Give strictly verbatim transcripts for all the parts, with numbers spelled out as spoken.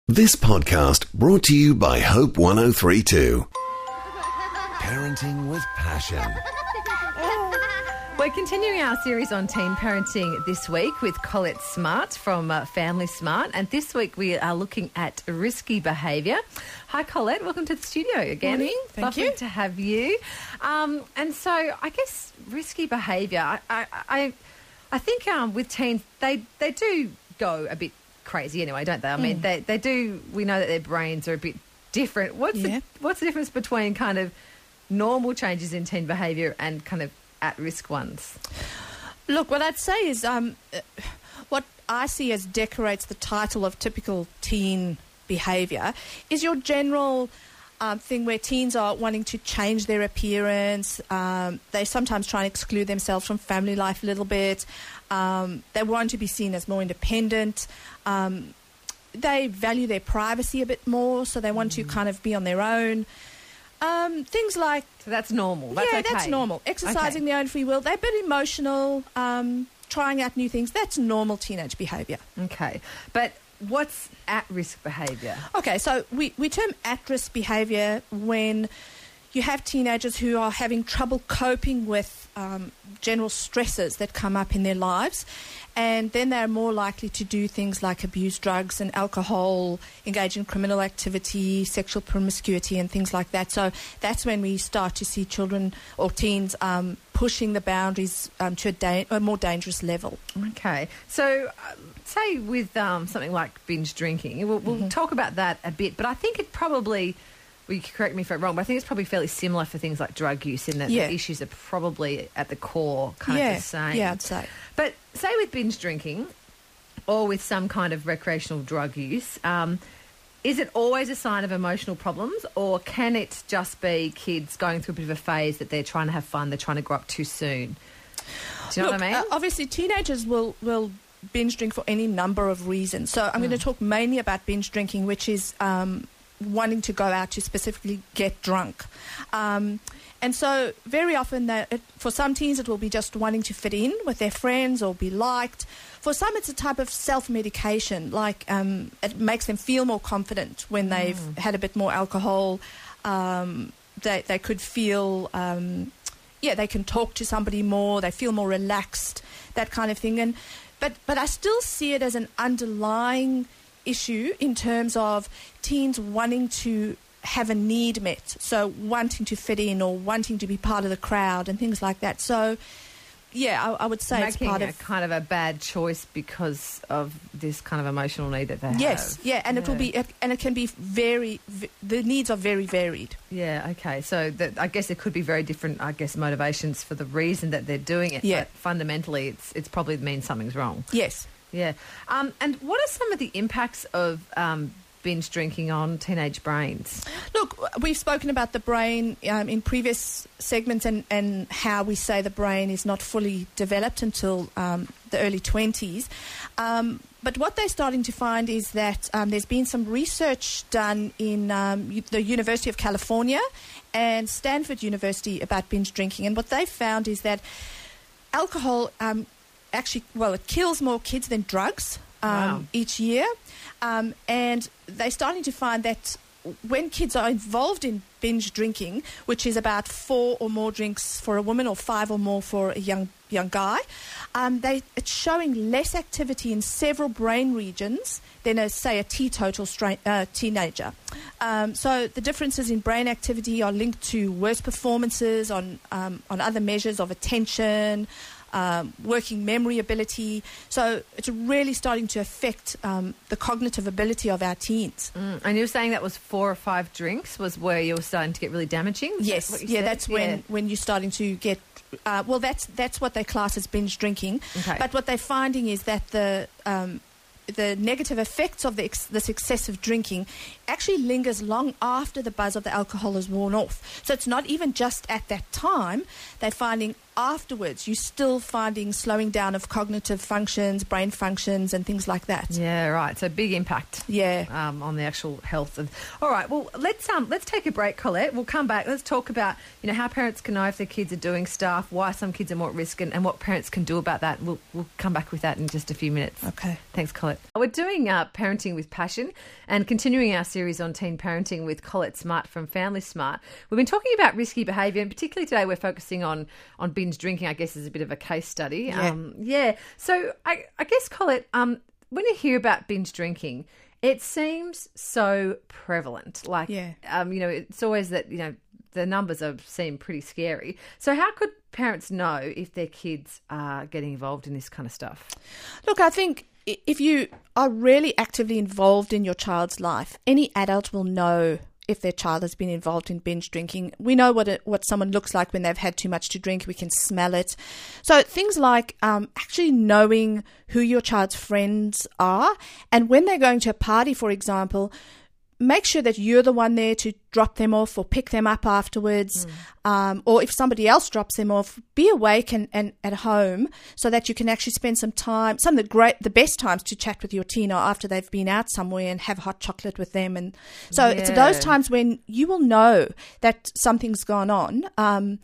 This podcast brought to you by Hope one oh three two. Parenting with passion. We're continuing our series on teen parenting this week with Colette Smart from uh, Family Smart, and this week we are looking at risky behaviour. Hi Colette, welcome to the studio again. Morning, thank Lovely you. to have you. Um, and so I guess risky behaviour, I, I, I, I think um, with teens, they, they do go a bit crazy anyway, don't they? I mean, Mm. they, they do, we know that their brains are a bit different. What's, Yeah. the, what's the difference between kind of normal changes in teen behaviour and kind of at-risk ones? Look, what I'd say is um, uh, what I see as decorates the title of typical teen behaviour is your general um, thing where teens are wanting to change their appearance. Um, they sometimes try and exclude themselves from family life a little bit. Um, they want to be seen as more independent. Um, they value their privacy a bit more, so they want mm. to kind of be on their own. Um, things like... So that's normal. That's yeah, okay. that's normal. Exercising Okay. their own free will. They're a bit emotional, um, trying out new things. That's normal teenage behaviour. Okay. But what's at-risk behaviour? Okay, so we, we term at-risk behaviour when you have teenagers who are having trouble coping with um, general stresses that come up in their lives, and then they're more likely to do things like abuse drugs and alcohol, engage in criminal activity, sexual promiscuity and things like that. So that's when we start to see children or teens um, pushing the boundaries um, to a, da- a more dangerous level. Okay. So uh, say with um, something like binge drinking, we'll, we'll Mm-hmm. talk about that a bit, but I think it probably... Well, you can correct me if I'm wrong, but I think it's probably fairly similar for things like drug use in that Yeah. the issues are probably at the core kind yeah, of the same. yeah, I'd say. But say with binge drinking or with some kind of recreational drug use, um, is it always a sign of emotional problems, or can it just be kids going through a bit of a phase that they're trying to have fun, they're trying to grow up too soon? Do you know Look, what I mean? Uh, obviously, teenagers will, will binge drink for any number of reasons. So I'm Mm. going to talk mainly about binge drinking, which is... Um, wanting to go out to specifically get drunk. Um, and so very often, that it, for some teens, it will be just wanting to fit in with their friends or be liked. For some, it's a type of self-medication, like um, it makes them feel more confident when they've Mm. had a bit more alcohol. Um, they, they could feel... Um, yeah, they can talk to somebody more, they feel more relaxed, that kind of thing. And but but I still see it as an underlying issue in terms of teens wanting to have a need met, so wanting to fit in or wanting to be part of the crowd and things like that. So, yeah, I, I would say it's Making part a of... kind of a bad choice because of this kind of emotional need that they have. Yes, yeah, and it will be, and it can be very, v- the needs are very varied. Yeah, okay. So that, I guess there could be very different, I guess, motivations for the reason that they're doing it. Yeah. But fundamentally, it's it's probably means something's wrong. Yes. Yeah. Um, and what are some of the impacts of um, binge drinking on teenage brains? Look, we've spoken about the brain um, in previous segments and, and how we say the brain is not fully developed until um, the early twenties. Um, but what they're starting to find is that um, there's been some research done in um, U- the University of California and Stanford University about binge drinking. And what they've found is that alcohol um, actually, well, it kills more kids than drugs um, Wow. each year. Um, and they're starting to find that when kids are involved in binge drinking, which is about four or more drinks for a woman or five or more for a young young guy, um, they it's showing less activity in several brain regions than, a, say, a teetotal stra- uh, teenager. Um, so the differences in brain activity are linked to worse performances on um, on other measures of attention, Um, working memory ability. So it's really starting to affect um, the cognitive ability of our teens. Mm. And you were saying that was four or five drinks was where you were starting to get really damaging? Is Yes, that what you yeah, said? that's when, Yeah. when you're starting to get... Uh, well, that's that's what they class as binge drinking. Okay. But what they're finding is that the... Um, the negative effects of the ex- this excessive drinking actually lingers long after the buzz of the alcohol is worn off. So it's not even just at that time. They're finding afterwards, you're still finding slowing down of cognitive functions, brain functions, and things like that. Yeah, right. So big impact. Yeah. Um, on the actual health. Of, all right. Well, let's um let's take a break, Colette. We'll come back. Let's talk about you know how parents can know if their kids are doing stuff, why some kids are more at risk, and, and what parents can do about that. We'll we'll come back with that in just a few minutes. Okay. Thanks, Colette. We're doing uh, Parenting with Passion and continuing our series on teen parenting with Colette Smart from Family Smart. We've been talking about risky behaviour, and particularly today we're focusing on on binge drinking. I guess is a bit of a case study. Yeah. Um, yeah. So I, I guess, Colette, um, when you hear about binge drinking, it seems so prevalent. Like, Yeah. um, you know, it's always that, you know, the numbers are seem pretty scary. So how could parents know if their kids are getting involved in this kind of stuff? Look, I think i- if you are really actively involved in your child's life, any adult will know if their child has been involved in binge drinking. We know what it, what someone looks like when they've had too much to drink. We can smell it. So things like um, actually knowing who your child's friends are, and when they're going to a party, for example, make sure that you're the one there to drop them off or pick them up afterwards. Mm. Um, or if somebody else drops them off, be awake and, and at home so that you can actually spend some time, some of the great, the best times to chat with your teen are after they've been out somewhere and have hot chocolate with them. And so yeah. it's those times when you will know that something's gone on. Um,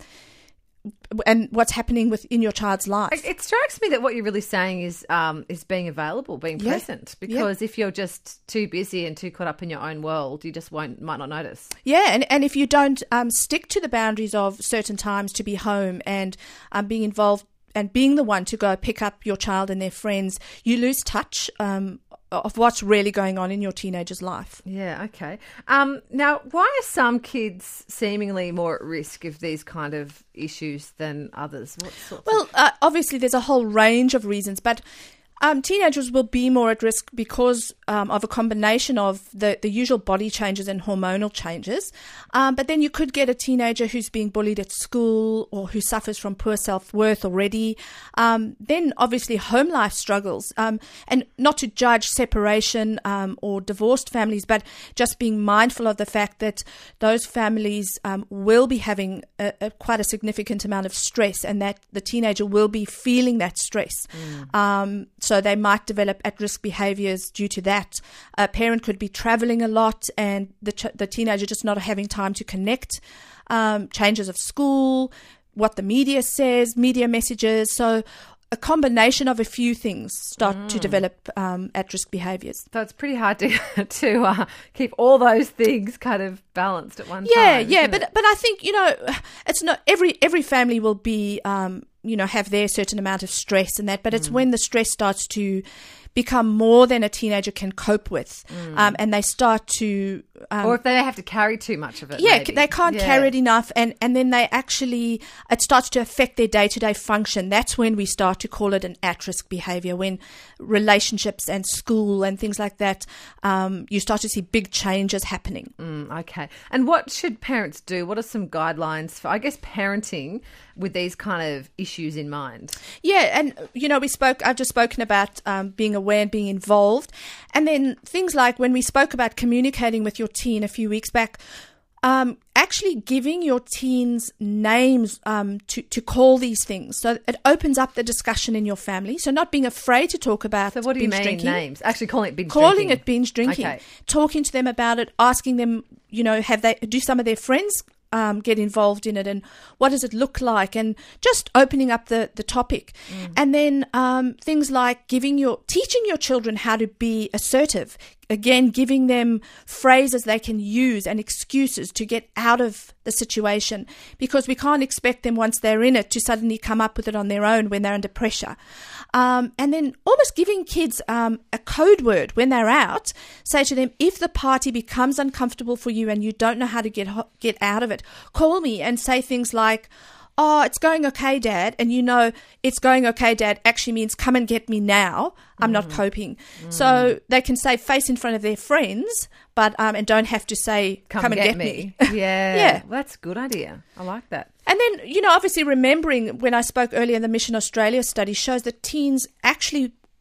and what's happening within your child's life. It, it strikes me that what you're really saying is um, is being available, being Yeah. present. Because if you're just too busy and too caught up in your own world, you just won't might not notice. Yeah, and, and if you don't um, stick to the boundaries of certain times to be home and um, being involved and being the one to go pick up your child and their friends, you lose touch um, of what's really going on in your teenager's life. Yeah, okay. Um, now, why are some kids seemingly more at risk of these kind of issues than others? What sorts of- Well, uh, obviously there's a whole range of reasons, but um, teenagers will be more at risk because um, of a combination of the, the usual body changes and hormonal changes. Um, but then you could get a teenager who's being bullied at school or who suffers from poor self-worth already. Um, then obviously home life struggles. Um, and not to judge separation um, or divorced families, but just being mindful of the fact that those families um, will be having a, a, quite a significant amount of stress, and that the teenager will be feeling that stress. Mm. Um, So they might develop at-risk behaviours due to that. A parent could be travelling a lot and the ch- the teenager just not having time to connect. Um, changes of school, what the media says, media messages. So a combination of a few things start mm. to develop um, at-risk behaviours. So it's pretty hard to to uh, keep all those things kind of balanced at one Yeah, time. yeah, isn't but it? but I think, you know, it's not every every family will be um, you know, have their certain amount of stress and that, but it's mm. when the stress starts to become more than a teenager can cope with, mm. um, and they start to um, or if they have to carry too much of it. yeah, maybe. they can't yeah. carry it enough, and, and then they actually, it starts to affect their day-to-day function. That's when we start to call it an at-risk behaviour, when relationships and school and things like that, um, you start to see big changes happening. Mm, okay. And what should parents do? What are some guidelines for, I guess, parenting with these kind of issues in mind? Yeah, and, you know, we spoke, I've just spoken about um, being aware and being involved. And then things like when we spoke about communicating with your teen a few weeks back, um, actually giving your teens names um, to, to call these things. So it opens up the discussion in your family. So not being afraid to talk about So what do you binge mean, drinking. names? Actually calling it binge Calling drinking. it binge drinking. Okay. Talking to them about it, asking them, you know, have they, do some of their friends Um, get involved in it, and what does it look like, and just opening up the, the topic. Mm. And then um, things like giving your teaching your children how to be assertive. Again, giving them phrases they can use and excuses to get out of the situation, because we can't expect them once they're in it to suddenly come up with it on their own when they're under pressure. Um, and then almost giving kids um, a code word when they're out. Say to them, if the party becomes uncomfortable for you and you don't know how to get ho- get out of it, call me and say things like, oh, it's going okay, Dad. And you know, it's going okay, Dad actually means come and get me now. I'm mm. not coping. Mm. So they can say face in front of their friends, but um, and don't have to say come, come and get, get me. me. Yeah. Yeah. Well, that's a good idea. I like that. And then, you know, obviously remembering when I spoke earlier, the Mission Australia study shows that teens actually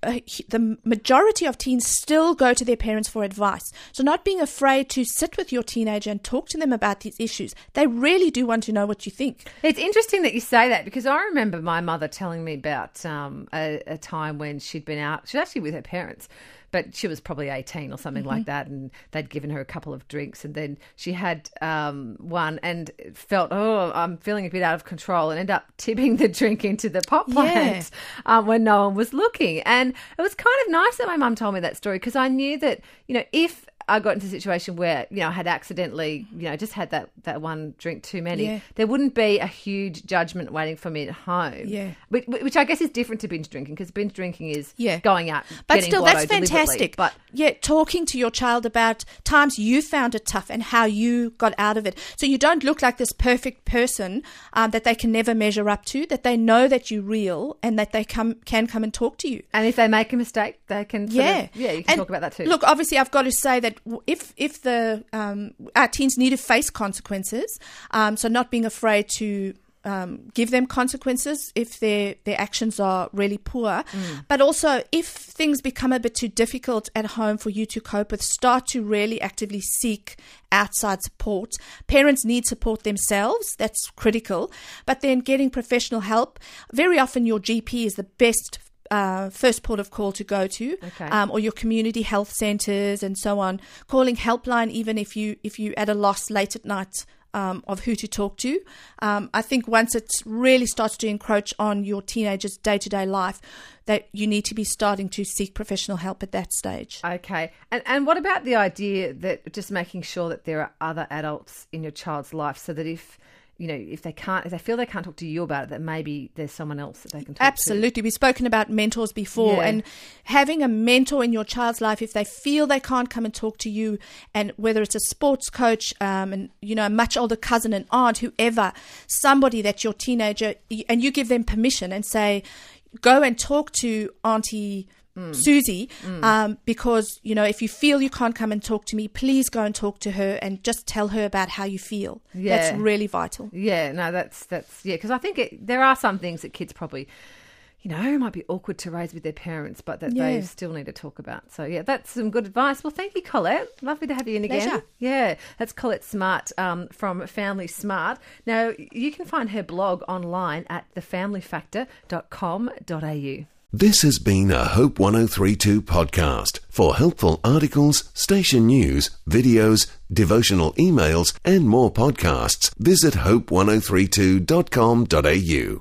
uh, the majority of teens still go to their parents for advice. So not being afraid to sit with your teenager and talk to them about these issues. They really do want to know what you think. It's interesting that you say that, because I remember my mother telling me about um, a, a time when she'd been out. She was actually with her parents, but she was probably eighteen or something mm-hmm. like that, and they'd given her a couple of drinks, and then she had um, one and felt, oh, I'm feeling a bit out of control, and ended up tipping the drink into the pot plant yeah. um, when no one was looking. And it was kind of nice that my mum told me that story, because I knew that, you know, if I got into a situation where, you know, I had accidentally, you know, just had that, that one drink too many, yeah. there wouldn't be a huge judgment waiting for me at home. Yeah. Which, which I guess is different to binge drinking, because binge drinking is yeah. going out, but getting still, blotto that's fantastic. But yeah, talking to your child about times you found it tough and how you got out of it. So you don't look like this perfect person um, that they can never measure up to, that they know that you're real and that they come can come and talk to you. And if they make a mistake, they can sort yeah. of, yeah, you can and talk about that too. Look, obviously I've got to say that if, if the um, our teens need to face consequences, um, so not being afraid to um, give them consequences if their their actions are really poor, mm. but also if things become a bit too difficult at home for you to cope with, start to really actively seek outside support. Parents need support themselves, that's critical, but then getting professional help. Very often your G P is the best Uh, first port of call to go to, okay. um, or your community health centres and so on. Calling helpline, even if you if you at a loss late at night um, of who to talk to. Um, I think once it really starts to encroach on your teenager's day to day life, that you need to be starting to seek professional help at that stage. Okay, and and what about the idea that just making sure that there are other adults in your child's life, so that if you know, if they can't, if they feel they can't talk to you about it, that maybe there's someone else that they can talk Absolutely. to. We've spoken about mentors before, yeah. and having a mentor in your child's life, if they feel they can't come and talk to you, and whether it's a sports coach, um, and, you know, a much older cousin, an aunt, whoever, somebody that your teenager, and you give them permission and say, go and talk to Auntie Mm. Susie, mm. Um, because, you know, if you feel you can't come and talk to me, please go and talk to her and just tell her about how you feel. Yeah. That's really vital. Yeah, no, that's, that's yeah, because I think it, there are some things that kids probably, you know, might be awkward to raise with their parents, but that yeah. they still need to talk about. So, yeah, that's some good advice. Well, thank you, Colette. Lovely to have you in again. Pleasure. Yeah, that's Colette Smart um, from Family Smart. Now, you can find her blog online at the family factor dot com dot a u. This has been a Hope one oh three point two podcast. For helpful articles, station news, videos, devotional emails, and more podcasts, visit hope one oh three two dot com dot a u.